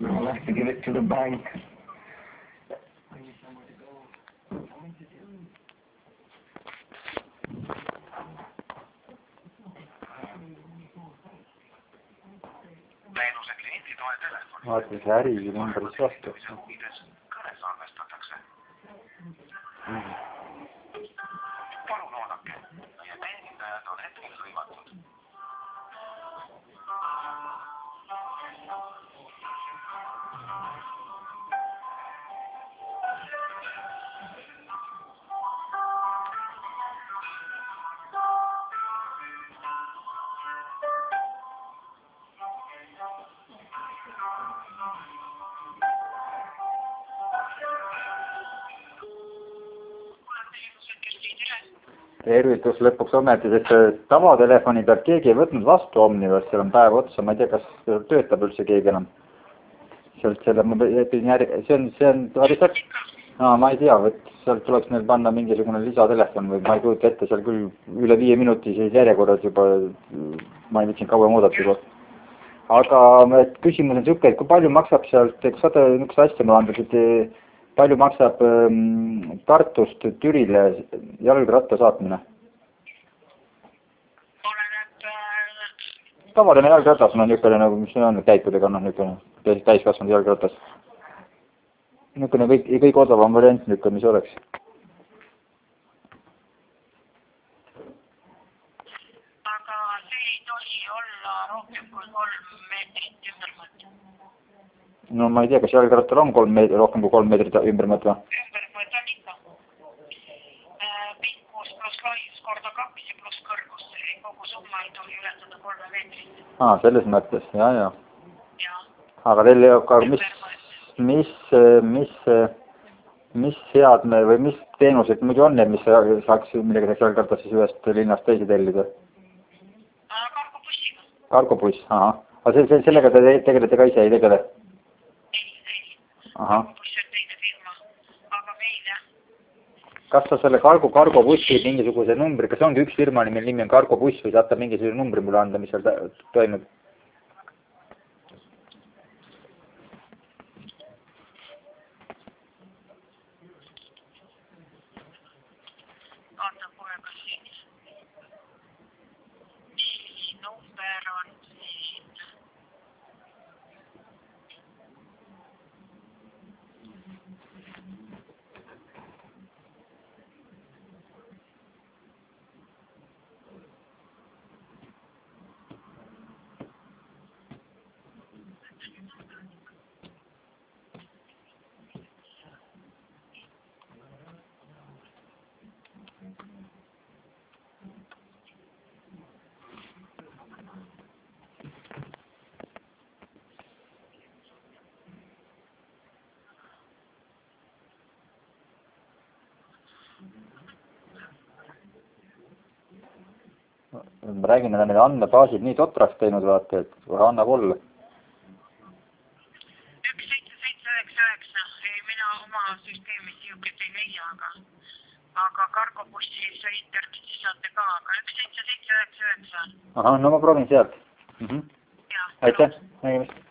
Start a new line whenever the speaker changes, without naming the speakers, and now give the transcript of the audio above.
I'll have to give it to the bank.
Vaata see äri numbris vastu.
Palun oodake. Meie teenindajad on hetkel hõivatud.
Tervitus lõpuks ometi, sest tavatelefoni pealt keegi ei võtnud vastu Omnivas, seal on päev otsa, ma ei tea, kas töötab üldse keegi enam. Sealt selle, see on lihtsalt, ma ei tea, sealt tuleks meil panna mingisugune lisatelefon või ma ei kujuta ette, seal küll üle 5 minuti siis järjekorras juba, ma ei võtsin kauem oodata juba. Aga küsimus on siuke, et kui palju maksab sealt, eks saada üks asja ma andasid, palju maksab Tartust Türile jalgratta saatmine? Tavaline jalgratas on niisugune, nagu mis on käikudega, niisugune täiskasvanud jalgratas. Niisugune kõik odavam variant, niisugune, mis oleks.
Aga see ei tohi olla rohkem kui 3 meetrit ümbermõõt.
No ma ei tea, kas jalgrattal on rohkem kui 3 meetrit ümbermõõt või?
Ümbermõõt on ikka. Pikkus pluss laius korda 2 ja pluss kõrgus. Kogu summa ei tohi ületada 3 meetrit.
Selles mõttes, ja. Aga teil mis seadme või mis teenused muidu on need, mis saaks millega jalgrattas siis ühest linnast teise tellida?
Kargobussiga.
Kargobuss, Aga sellega te tegelete ka ise, ei tegele?
Ei. Kargobuss on teine firma, aga meil jah.
Kas sa selle kargobussi mingisuguse numbri, kas ongi üks firma nimi on Kargobuss või saab ta mingisugune numbri mulle anda, mis seal toimub?
Vaata kohe, kas siin. Nii, number on siin.
Ma räägin, nad on need andmebaasid nii totraks teinud, vaata, et kohe annab olla.
1779, mina oma süsteemis niisugust ei leia, aga kargobussi sa internetis saate ka, aga 1779.
No ma proovin sealt. Aitäh, nägemist.